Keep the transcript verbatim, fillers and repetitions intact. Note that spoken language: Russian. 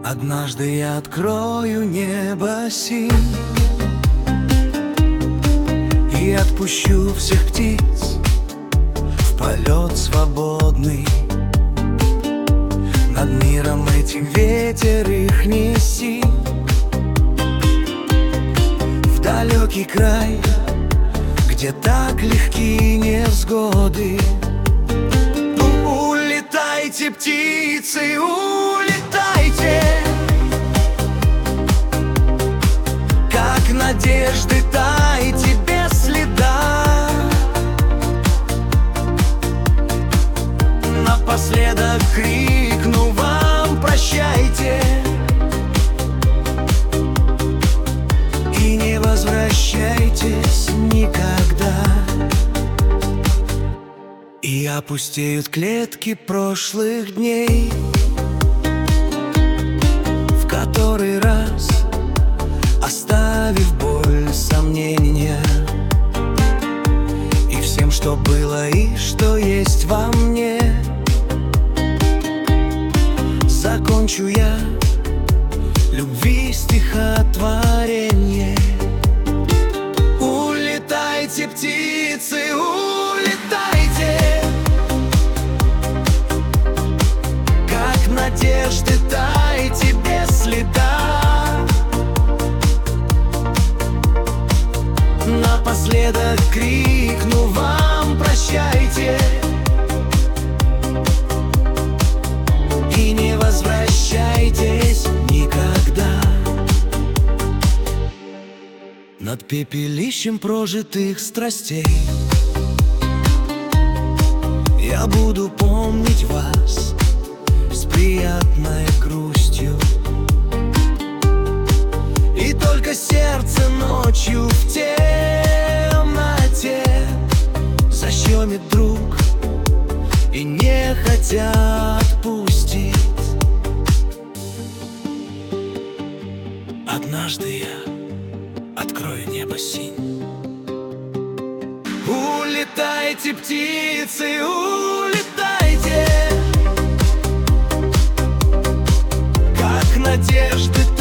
Однажды я открою небо синь и отпущу всех птиц в полет свободный. Над миром этим ветер их неси в далекий край, где так легки невзгоды. Улетайте, птицы, улетайте, как надежды тайте без следа. Напоследок крикну вам прощайте и не возвращайтесь никогда. И опустеют клетки прошлых дней, в который раз оставив боль, сомнения, и всем, что было и что есть во мне, закончу я любви стихотворение. Улетайте, птицы, улетайте, как надежды тайте без следа. Напоследок крикну вам прощайте и не возвращайтесь никогда. Над пепелищем прожитых страстей я буду помнить вас с приятной грустью, и только сердце ночью в темноте защемит друг и нехотя отпустит. Однажды я открою небо синь. Улетайте, птицы, улетайте, как надежды